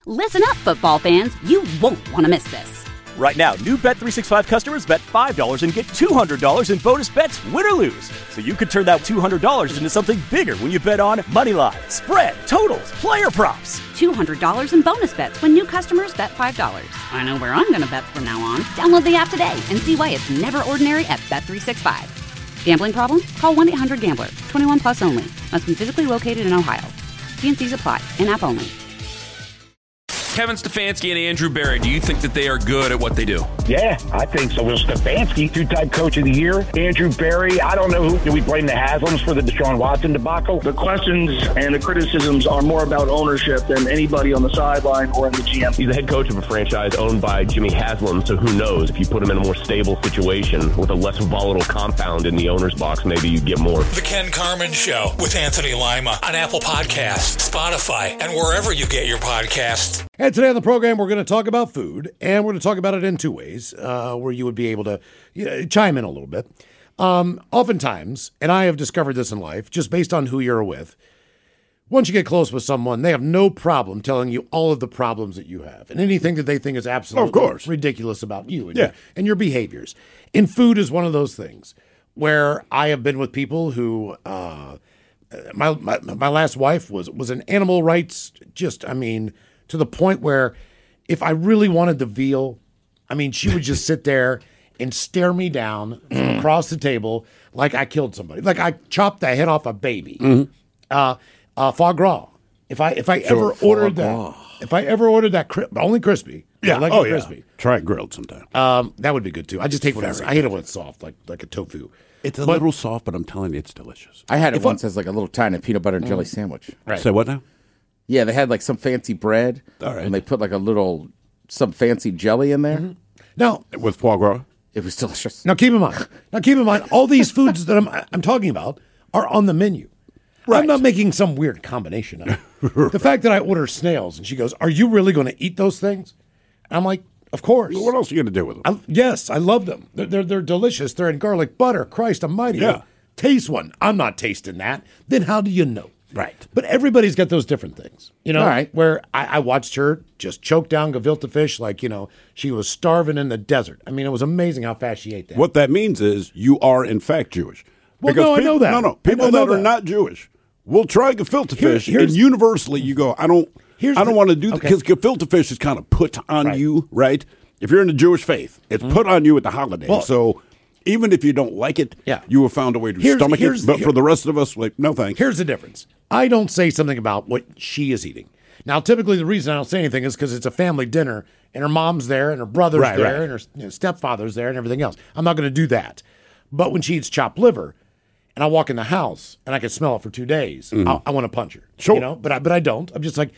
Listen up, football fans. You won't want to miss this. Right now, new Bet365 customers bet $5 and get $200 in bonus bets, win or lose. So you could turn that $200 into something bigger when you bet on money line, spread, totals, player props. $200 in bonus bets when new customers bet $5. I know where I'm going to bet from now on. Download the app today and see why it's never ordinary at Bet365. Gambling problem? Call 1-800-GAMBLER. 21 plus only. Must be physically located in Ohio. T&Cs apply. In-app only. Kevin Stefanski and Andrew Berry, do you think that they are good at what they do? Yeah, I think so. Well, Stefanski, two-time coach of the year. Andrew Berry, I don't know who. Do we blame the Haslams for the Deshaun Watson debacle? The questions and the criticisms are more about ownership than anybody on the sideline or in the GM. He's the head coach of a franchise owned by Jimmy Haslam, so who knows? If you put him in a more stable situation with a less volatile compound in the owner's box, maybe you get more. The Ken Carman Show with Anthony Lima on Apple Podcasts, Spotify, and wherever you get your podcasts. And today on the program, we're going to talk about food, and we're going to talk about it in two ways, where you would be able to chime in a little bit. Oftentimes, and I have discovered this in life, just based on who you're with, once you get close with someone, they have no problem telling you all of the problems that you have and anything that they think is absolutely ridiculous about you and your behaviors. And food is one of those things where I have been with people who... my last wife was an animal rights, to the point where if I really wanted the veal, she would just sit there and stare me down from across the table like I killed somebody. Like I chopped the head off a baby. Foie gras. If I ever ordered that, only crispy. Yeah. I like it crispy. Try it grilled sometime. That would be good too. I just hate when I hate it when it's soft, like a tofu. It's a little soft, but I'm telling you, it's delicious. I had it once as like a little tiny peanut butter and jelly sandwich. Right. Say what now? Yeah, they had like some fancy bread, and they put like some fancy jelly in there. Now, with foie gras, it was delicious. Now keep in mind, all these foods that I'm talking about are on the menu. Right. I'm not making some weird combination of it. The fact that I order snails and she goes, "Are you really going to eat those things?" I'm like, "Of course." What else are you going to do with them? Yes, I love them. They're delicious. They're in garlic butter. Christ Almighty! Yeah. Taste one. I'm not tasting that. Then how do you know? Right. But everybody's got those different things, All right. where I watched her just choke down gefilte fish like, she was starving in the desert. It was amazing how fast she ate that. What that means is you are, in fact, Jewish. Well, no, I know that. No, people that are not Jewish will try gefilte fish, and universally you go, I don't want to do that, because gefilte fish is kind of put on you, right? If you're in the Jewish faith, it's put on you at the holidays. Well, so even if you don't like it, you have found a way to stomach it. But for the rest of us, no thanks. Here's the difference. I don't say something about what she is eating. Now, typically the reason I don't say anything is because it's a family dinner and her mom's there and her brother's there and her stepfather's there and everything else. I'm not going to do that. But when she eats chopped liver and I walk in the house and I can smell it for 2 days, I want to punch her. Sure. But I don't. I'm just like,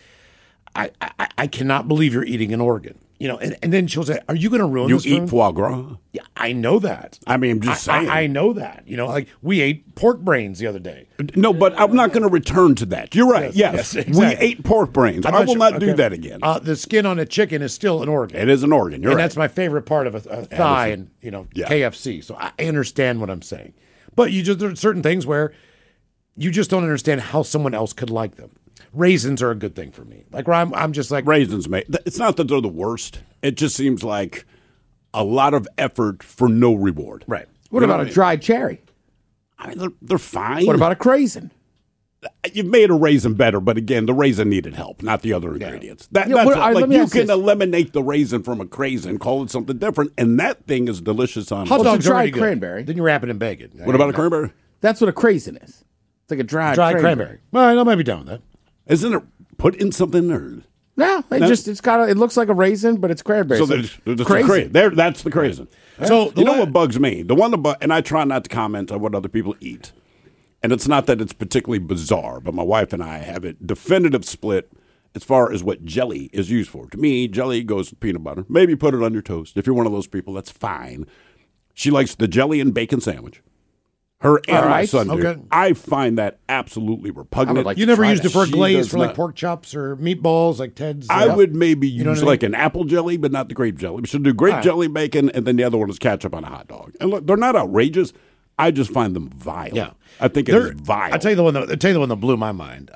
I cannot believe you're eating an organ. And then she'll say, "Are you going to ruin this?" You eat foie gras? Yeah, I know that. I'm just saying. I know that. Like we ate pork brains the other day. No, but I'm not going to return to that. You're right. Yes. exactly. We ate pork brains. I will not do that again. The skin on a chicken is still an organ. It is an organ. You're right. And that's my favorite part of a thigh and KFC. So I understand what I'm saying. But there are certain things where you just don't understand how someone else could like them. Raisins are a good thing for me. Like where I'm just like raisins, mate. It's not that they're the worst. It just seems like a lot of effort for no reward. Right. What about a dried cherry? They're fine. What about a craisin? You've made a raisin better, but again, the raisin needed help, not the other ingredients. You can eliminate the raisin from a craisin, call it something different, and that thing is delicious on hot dogs. Dried cranberry. Then you wrap it in bacon. What about a cranberry? That's what a craisin is. It's like a dried cranberry. All right, I might be done with that. Isn't it put in something or? No, it looks like a raisin, but it's cranberry. So there's craisin. That's the craisin. So you know what bugs me? And I try not to comment on what other people eat. And it's not that it's particularly bizarre, but my wife and I have a definitive split as far as what jelly is used for. To me, jelly goes with peanut butter. Maybe put it on your toast. If you're one of those people, that's fine. She likes the jelly and bacon sandwich. Her and my son do. Okay. I find that absolutely repugnant. You never used it for a glaze for like pork chops or meatballs like Ted's? I would maybe use like an apple jelly, but not the grape jelly. We should do grape jelly, bacon, and then the other one is ketchup on a hot dog. And look, they're not outrageous. I just find them vile. Yeah. I think it is vile. I'll tell you the one that blew my mind.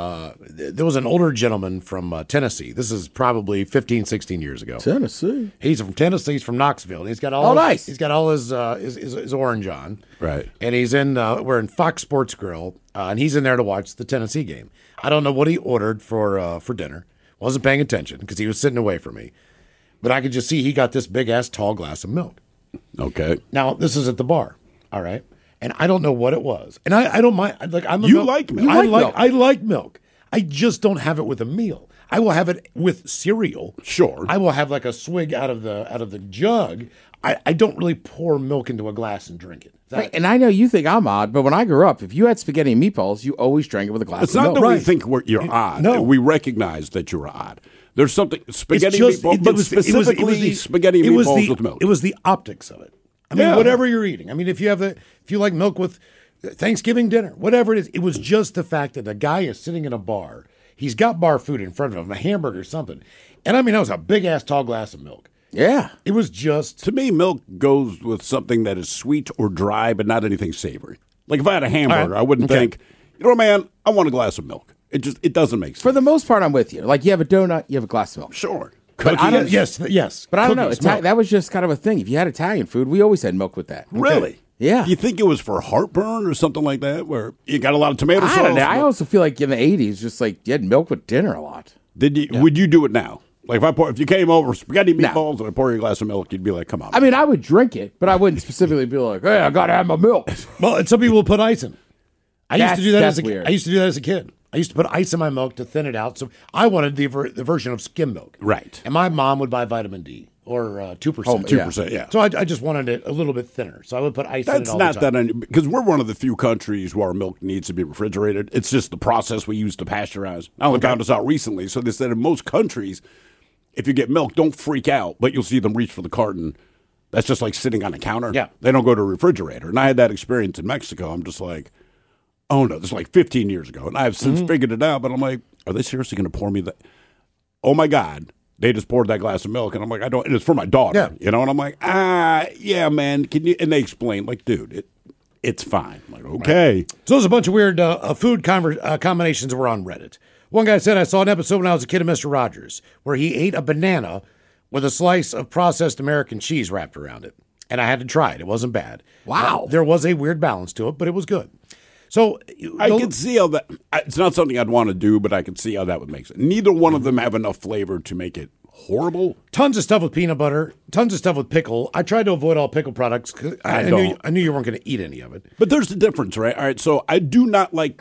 There was an older gentleman from Tennessee. This is probably 15, 16 years ago. Tennessee. He's from Tennessee. He's from Knoxville. And he's got He's got all his orange on. Right. And he's we're in Fox Sports Grill, and he's in there to watch the Tennessee game. I don't know what he ordered for dinner. Wasn't paying attention because he was sitting away from me. But I could just see he got this big-ass tall glass of milk. Okay. Now, this is at the bar, all right? And I don't know what it was. And I don't mind. Like You like milk. I like milk. I just don't have it with a meal. I will have it with cereal. Sure. I will have like a swig out of the jug. I don't really pour milk into a glass and drink it. Right, and I know you think I'm odd, but when I grew up, if you had spaghetti and meatballs, you always drank it with a glass It's of not milk. that we think you're odd. No. We recognize that you're odd. There's something spaghetti It's just- meatballs, it but was- specifically spaghetti meatballs with milk. It was the optics of it. I mean, whatever you're eating. I mean, if you like milk with Thanksgiving dinner, whatever it is, it was just the fact that the guy is sitting in a bar. He's got bar food in front of him, a hamburger or something. And I mean, that was a big ass tall glass of milk. Yeah. It was just. To me, milk goes with something that is sweet or dry, but not anything savory. Like if I had a hamburger, I wouldn't think, you know, man, I want a glass of milk. It doesn't make sense. For the most part, I'm with you. Like you have a donut, you have a glass of milk. Sure. But I don't, yes. But I don't know. Cookies, milk. That was just kind of a thing. If you had Italian food, we always had milk with that. Really? Yeah. You think it was for heartburn or something like that, where you got a lot of tomato sauce? I don't know. I also feel like in the 80s, just like you had milk with dinner a lot. Would you do it now? Like if you came over spaghetti meatballs and I pour you a glass of milk, you'd be like, come on. I mean, I would drink it, but I wouldn't specifically be like, hey, I got to have my milk. Well, and some people will put ice in it. I used to do that as a kid. I used to put ice in my milk to thin it out. So I wanted the version of skim milk. Right. And my mom would buy vitamin D or 2%. 2%, yeah. So I just wanted it a little bit thinner. So I would put ice in it That's all not the time. that because we're one of the few countries where our milk needs to be refrigerated. It's just the process we use to pasteurize. I only found this out recently. So they said in most countries, if you get milk, don't freak out, but you'll see them reach for the carton. That's just like sitting on a counter. Yeah. They don't go to a refrigerator. And I had that experience in Mexico. I'm just like, oh no, this is like 15 years ago. And I have since figured it out, but I'm like, are they seriously going to pour me that? Oh my God. They just poured that glass of milk. And I'm like, and it's for my daughter. Yeah. You know, and I'm like, yeah, man. Can you? And they explain, like, dude, it's fine. I'm like, okay. Right. So there's a bunch of weird food combinations that were on Reddit. One guy said, I saw an episode when I was a kid of Mr. Rogers where he ate a banana with a slice of processed American cheese wrapped around it. And I had to try it. It wasn't bad. Wow. There was a weird balance to it, but it was good. So I can see how that. It's not something I'd want to do, but I can see how that would make sense. Neither one of them have enough flavor to make it horrible. Tons of stuff with peanut butter, tons of stuff with pickle. I tried to avoid all pickle products because I knew you weren't going to eat any of it. But there's the difference, right? All right, so I do not like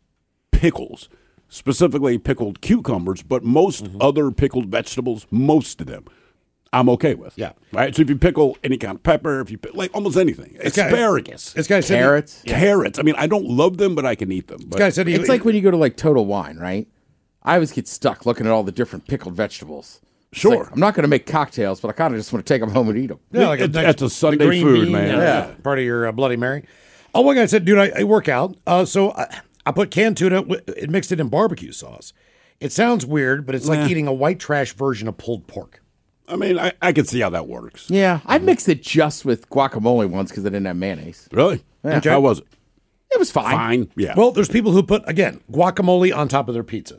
pickles, specifically pickled cucumbers, but most other pickled vegetables, most of them, I'm okay with. Yeah. Right? So if you pickle any kind of pepper, if you like almost anything, asparagus, This guy said Carrots. carrots. I mean, I don't love them, but I can eat them. This guy said It's like when you go to like Total Wine, right? I always get stuck looking at all the different pickled vegetables. It's Sure. like, I'm not going to make cocktails, but I kind of just want to take them home and eat them. Yeah, like That's a Sunday the green food, bean, man. Yeah, part of your Bloody Mary. Oh, one guy said, dude, I work out. So I put canned tuna, and mixed it in barbecue sauce. It sounds weird, but it's like eating a white trash version of pulled pork. I mean, I can see how that works. Yeah, I mixed it just with guacamole once because I didn't have mayonnaise. Really? Yeah. How was it? It was fine. Fine. Yeah. Well, there's people who put, again, guacamole on top of their pizza.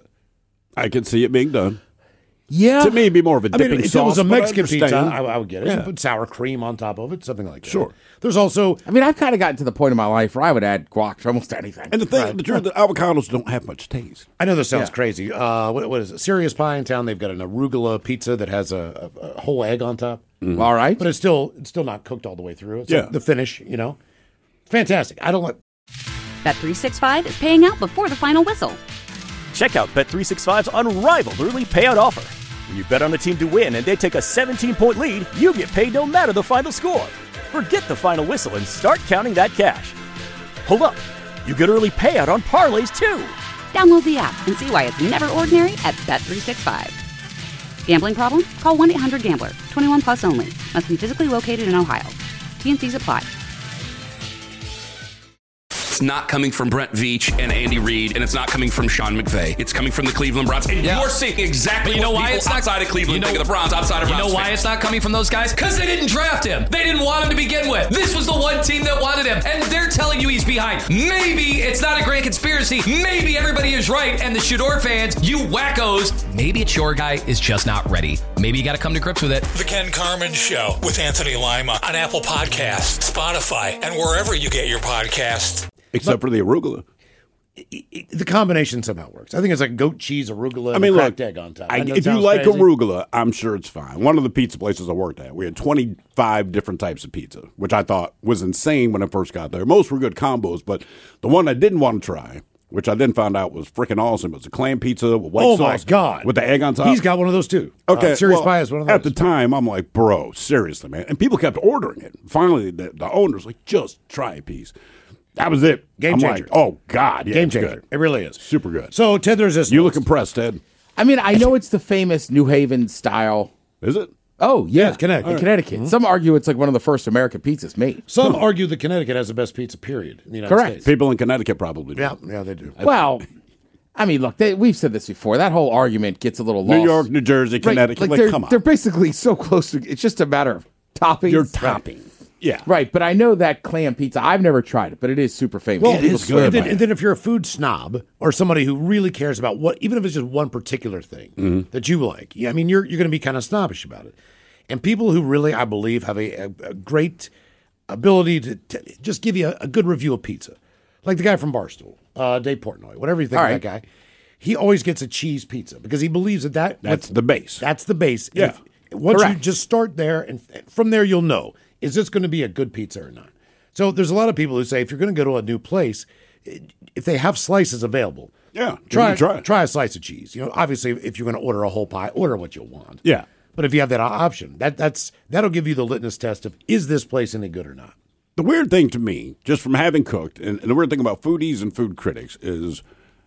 I can see it being done. Yeah. To me, it'd be more of a I dipping mean, if sauce. it was a but I Mexican pizza, understand. I would get it. Yeah. Put sour cream on top of it, something like that. Sure. There's also, I mean, I've kind of gotten to the point in my life where I would add guac to almost anything. And the thing, the truth, the avocados don't have much taste. I know this sounds crazy. What is it? Serious Pie in town, they've got an arugula pizza that has a whole egg on top. All right. But it's still not cooked all the way through. It's Yeah. the finish, you know. Fantastic. I don't like. Bet365 is paying out before the final whistle. Check out Bet365's unrivaled early payout offer. When you bet on a team to win and they take a 17-point lead, you get paid no matter the final score. Forget the final whistle and start counting that cash. Hold up. You get early payout on parlays, too. Download the app and see why it's never ordinary at Bet365. Gambling problem? Call 1-800-GAMBLER. 21 plus only. Must be physically located in Ohio. T&Cs apply. it's not coming from Brent Veach and Andy Reid, and it's not coming from Sean McVay. It's coming from the Cleveland Browns. And you're seeing exactly what people outside of Cleveland think of the Browns, outside of Browns You know why fans. it's not coming from those guys? Because they didn't draft him. They didn't want him to begin with. This was the one team that wanted him, and they're telling you he's behind. Maybe it's not a grand conspiracy. Maybe everybody is right, and the Shador fans, you wackos, maybe it's your guy is just not ready. Maybe you got to come to grips with it. The Ken Carmen Show with Anthony Lima on Apple Podcasts, Spotify, and wherever you get your podcasts. Except for the arugula. The combination somehow works. I think it's like goat cheese, arugula, I mean, and a cracked look, egg on top. if you like arugula, I'm sure it's fine. One of the pizza places I worked at, we had 25 different types of pizza, which I thought was insane when I first got there. Most were good combos, but the one I didn't want to try, which I then found out was freaking awesome, was a clam pizza with white sauce. Oh, my God. With the egg on top. He's got one of those, too. Okay. Serious Pie is one of those. At the time, I'm like, bro, seriously, man. And people kept ordering it. Finally, the owner's like, just try a piece. That was it. Game changer. Like, oh, God. Yeah, Game it's changer. good. It really is. Super good. So, Ted, there's this. You look impressed, Ted. I mean, I know it's the famous New Haven style. Is it? Oh, yeah. it's Connecticut. In Connecticut. Mm-hmm. Some argue it's like one of the first American pizzas made. Some argue that Connecticut has the best pizza, period, in the United Correct. States. People in Connecticut probably do. Yeah, they do. Well, I mean, look, we've said this before. That whole argument gets a little lost. New York, New Jersey, Connecticut. Like, come on. They're basically so close to it's just a matter of toppings. Your topping. Yeah. Right, but I know that clam pizza. I've never tried it, but it is super famous. Well, People it is swear good. by And then if you're a food snob or somebody who really cares about what, even if it's just one particular thing that you like, I mean, you're going to be kind of snobbish about it. And people who really, I believe, have a great ability to just give you a good review of pizza, like the guy from Barstool, Dave Portnoy, whatever you think of that guy, he always gets a cheese pizza because he believes that's the base. That's the base. Yeah. Once Correct. you just start there, and from there you'll know, is this going to be a good pizza or not? So there's a lot of people who say if you're going to go to a new place, if they have slices available, try a slice of cheese. You know, obviously, if you're going to order a whole pie, order what you want. Yeah. But if you have that option, that'll give you the litmus test of is this place any good or not. The weird thing to me, just from having cooked, and the weird thing about foodies and food critics is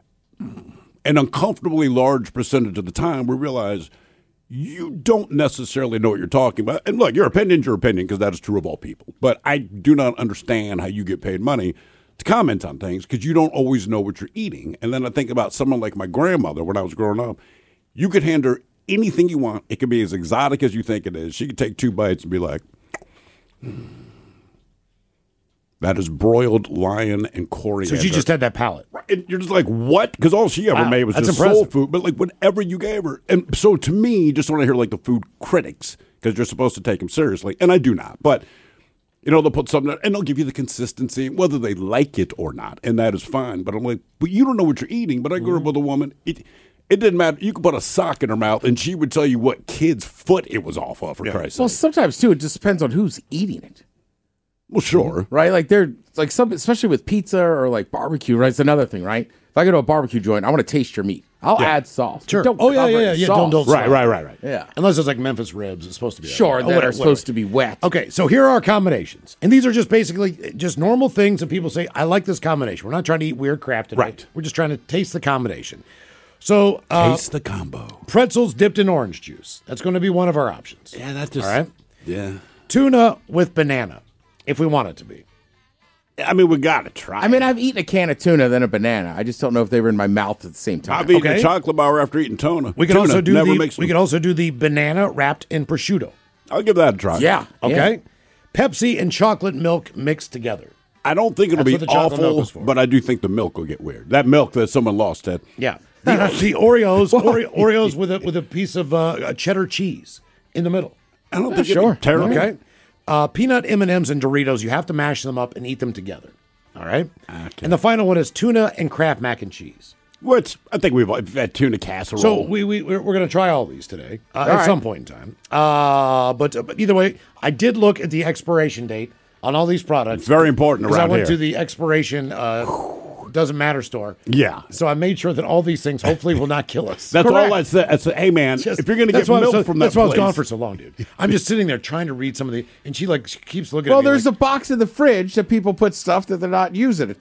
an uncomfortably large percentage of the time we realize you don't necessarily know what you're talking about. And look, your opinion's your opinion because that is true of all people. But I do not understand how you get paid money to comment on things because you don't always know what you're eating. And then I think about someone like my grandmother when I was growing up. You could hand her anything you want. It could be as exotic as you think it is. She could take 2 bites and be like, that is broiled lion and coriander. So she just had that palate. And you're just like, what? Because all she ever made was that's just impressive. soul food. But like whatever you gave her. And so to me, just when I hear like the food critics, because you're supposed to take them seriously, and I do not. But, you know, they'll put something and they'll give you the consistency, whether they like it or not. And that is fine. But I'm like, but you don't know what you're eating. But I grew up with a woman. It didn't matter. You could put a sock in her mouth and she would tell you what kid's foot it was off of, for Christ's Well, sake. sometimes, too, it just depends on who's eating it. Well, sure. Right? Like, they're like some, especially with pizza or like barbecue, right? It's another thing, right? If I go to a barbecue joint, I want to taste your meat. I'll add sauce. Sure. Don't Oh, yeah, cover it yeah, in yeah. sauce. Don't Right. Yeah. Unless it's like Memphis ribs, it's supposed to be that Sure, way. that are supposed to be wet. Okay, so here are our combinations. And these are just basically just normal things that people say, I like this combination. We're not trying to eat weird crap today. Right. We're just trying to taste the combination. So, Taste the combo. pretzels dipped in orange juice. That's going to be one of our options. Yeah, that just. All right? Yeah. Tuna with banana, if we want it to be. I mean, we got to try. I mean, I've eaten a can of tuna, then a banana. I just don't know if they were in my mouth at the same time. I've eaten a chocolate bar after eating tuna. We can Tuna also do never the makes we can also do the banana wrapped in prosciutto. I'll give that a try. Yeah. Okay? Pepsi and chocolate milk mixed together. I don't think it'll That's be what the chocolate milk awful, is for. but I do think the milk will get weird. That milk that someone lost, Ted. Yeah. The Oreos, Oreos with a piece of cheddar cheese in the middle. I don't think it'd sure. be terrible. Okay. Peanut M&Ms and Doritos, you have to mash them up and eat them together. All right? Okay. And the final one is tuna and Kraft mac and cheese. Which I think we've had tuna casserole. So we're going to try all these today at right. some point in time. But either way, I did look at the expiration date on all these products. It's very important because around I went here. to the expiration doesn't matter store. Yeah. So I made sure that all these things hopefully will not kill us. That's Correct. all I said. I said, hey, man, if you're going to get milk from that that's why I was place. gone for so long, dude. I'm just sitting there trying to read some of the, and she keeps looking Well, at me there's like, a box in the fridge that people put stuff that they're not using a ton.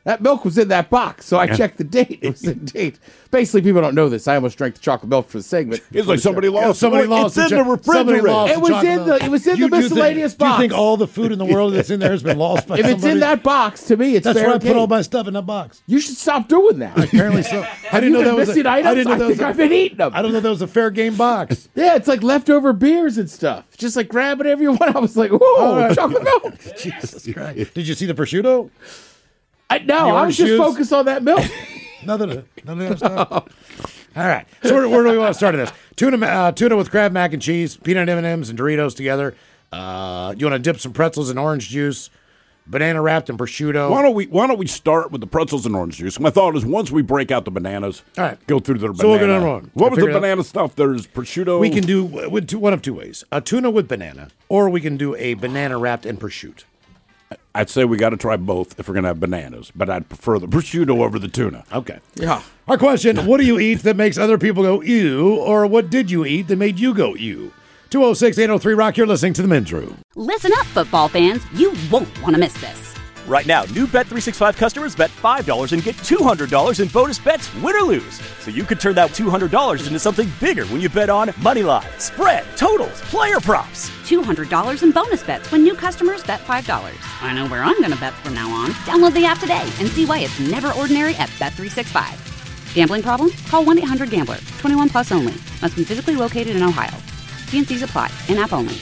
That milk was in that box, so I checked the date. It was the date. Basically, people don't know this. I almost drank the chocolate milk for the segment. It's like somebody lost. Somebody lost it's in the refrigerator. It was in the miscellaneous box. Do you think all the food in the world that's in there has been lost by somebody? If it's in that box, to me, it's that's fair where I game. put all my stuff in that box. You should stop doing that. Apparently so. I didn't know that was missing items. I think I've been eating them. I don't know that was a fair game box. Yeah, it's like leftover beers and stuff. Just like grab whatever you want. I was like, whoa, chocolate milk. Jesus Christ. Did you see the prosciutto? No, I was just focused on that milk. None of that stuff. All right. So where do we want to start this? Tuna with Kraft mac and cheese, peanut M&Ms, and Doritos together. You want to dip some pretzels in orange juice, banana wrapped in prosciutto. Why don't we start with the pretzels and orange juice? My thought is once we break out the bananas, all right, go through the banana. So we'll go down wrong. What was the banana stuff? There's prosciutto. We can do one of two ways: a tuna with banana, or we can do a banana wrapped in prosciutto. I'd say we got to try both if we're going to have bananas, but I'd prefer the prosciutto over the tuna. Okay. Yeah. Our question, what do you eat that makes other people go, ew, or what did you eat that made you go, ew? 206-803-ROCK, you're listening to The Men's Room. Listen up, football fans. You won't want to miss this. Right now, new Bet365 customers bet $5 and get $200 in bonus bets, win or lose. So you could turn that $200 into something bigger when you bet on moneyline, spread, totals, player props. $200 in bonus bets when new customers bet $5. I know where I'm going to bet from now on. Download the app today and see why it's never ordinary at Bet365. Gambling problem? Call 1-800-GAMBLER. 21 plus only. Must be physically located in Ohio. T&Cs apply. In-app only.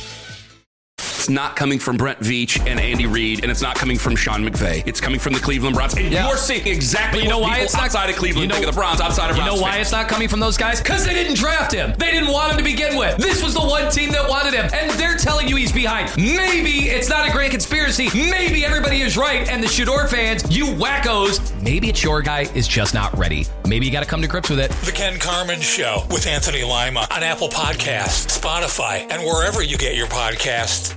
It's not coming from Brent Veach and Andy Reid, and it's not coming from Sean McVay. It's coming from the Cleveland Browns. And you're seeing exactly what people outside of Cleveland think of the Browns, outside of Browns. You know why it's not coming from those guys? Because they didn't draft him. They didn't want him to begin with. This was the one team that wanted him, and they're telling you he's behind. Maybe it's not a grand conspiracy. Maybe everybody is right, and the Shador fans, you wackos, maybe it's your guy is just not ready. Maybe you got to come to grips with it. The Ken Carman Show with Anthony Lima on Apple Podcasts, Spotify, and wherever you get your podcasts.